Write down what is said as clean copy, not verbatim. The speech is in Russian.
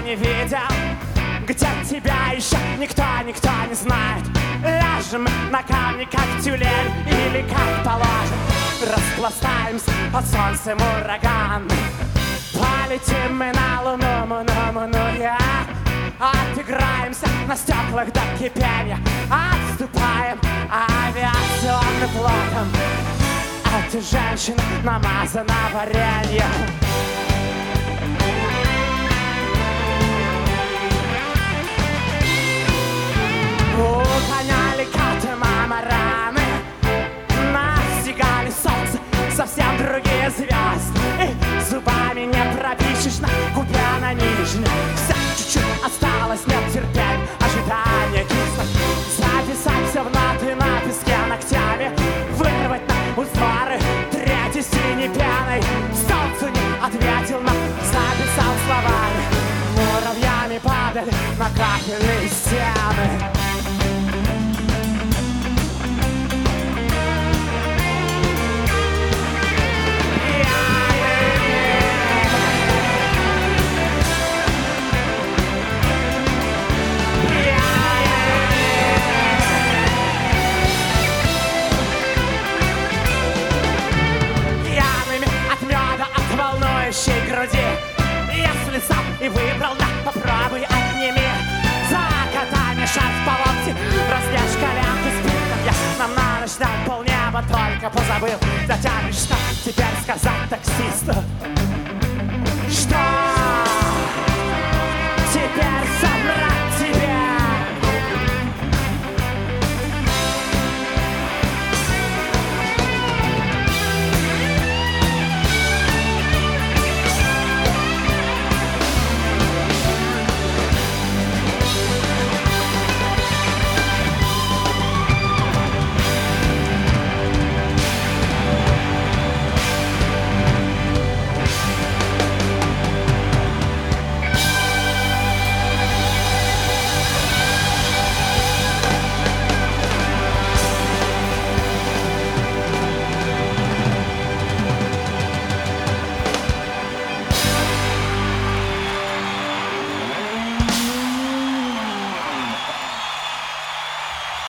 не видел, где тебя еще никто не знает. Ляжем на камни, как тюлень, или как положим, распластаемся под солнцем ураган. Полетим мы на луну, я. Отыграемся на стеклах до кипения, отступаем авиационным флотом. А ты, женщина, намазана вареньем. Угоняли катамараны, настигали солнце совсем другие звезды. И зубами не пропишешь на губе на нижней. Вся чуть-чуть осталось, нет терпения, ожидания кислых. Записать все в ноты на песке ногтями, вырвать на узоры третий синей пеной. Солнцу не ответил, но записал словами. Муравьями падали на кафельные стены. Груди. Если сам и выбрал, да, попробуй отними. За катание шарф по локти, разрежь коленку спинком. Я нам на ночь дал полнеба, только позабыл. Затянешь, что теперь сказать такси.